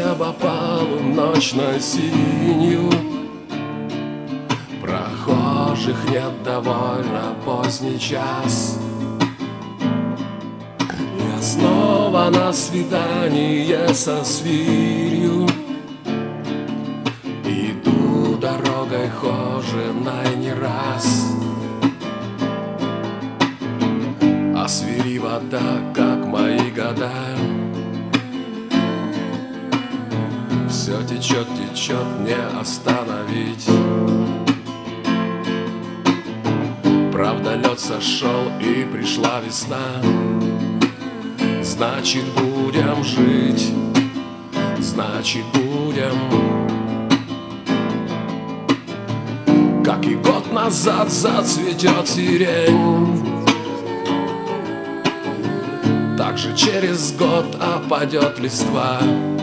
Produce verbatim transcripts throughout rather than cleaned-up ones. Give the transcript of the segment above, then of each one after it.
неба полуночно-синюю. Прохожих нет, довольно поздний час. Я снова на свидание со свирью. Иду дорогой хоженой не раз, а свири вода, как мои года. Все течет, течет, не остановить. Правда, лед сошел и пришла весна. Значит, будем жить, значит, будем. Как и год назад зацветет сирень, так же через год опадет листва.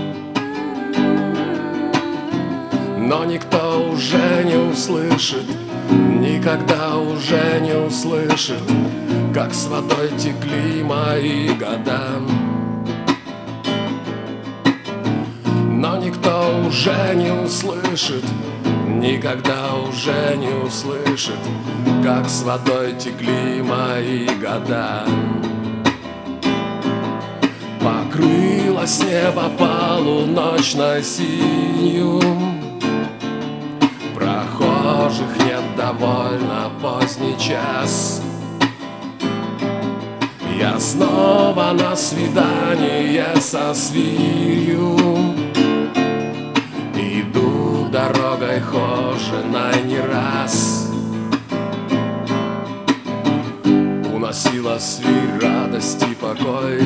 Но никто уже не услышит, никогда уже не услышит, как с водой текли мои года. Но никто уже не услышит, никогда уже не услышит, как с водой текли мои года. Покрылось небо полуночно-синью. Прохожих нет, довольно поздний час. Я снова на свидание со свирью. Иду дорогой хоженой не раз. Уносила свирь радость и покой,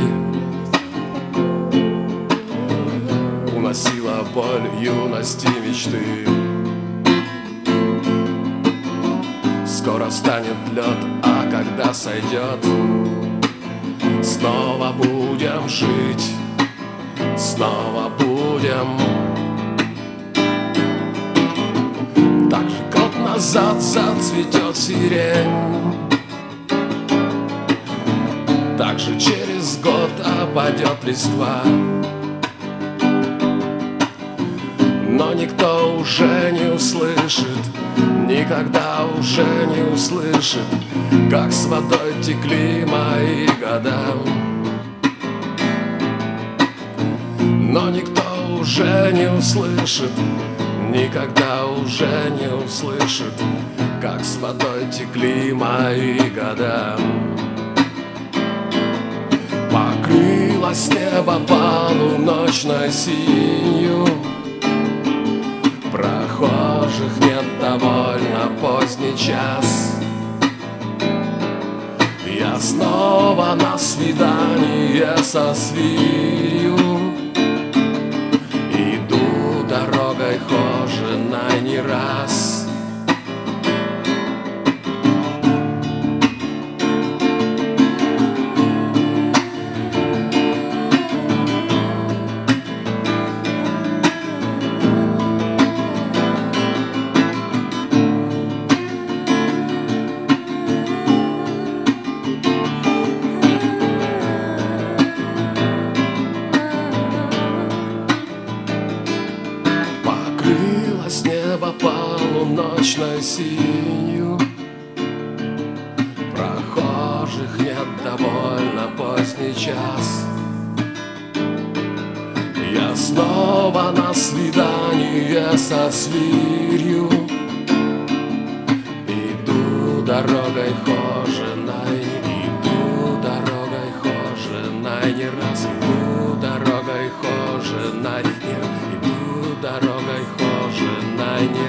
уносила боль юности мечты. Скоро станет лед, а когда сойдет, снова будем жить, снова будем. Так же год назад зацветет сирень, так же через год опадет листва. Но никто уже не услышит, никогда уже не услышит, как с водой текли мои года. Но никто уже не услышит, никогда уже не услышит, как с водой текли мои года. Покрылось небо полуночно-синью. Прохожих нет, довольно поздний час. Я снова на свидание со свирью. Иду дорогой хоженой не раз. Покрылось небо полуночно-синью. Прохожих нет, довольно поздний час. Я снова на свидание со свирью. Иду дорогой хоженой, иду дорогой хоженой не раз. Иду дорогой хоженой, иду дорогой хоженой не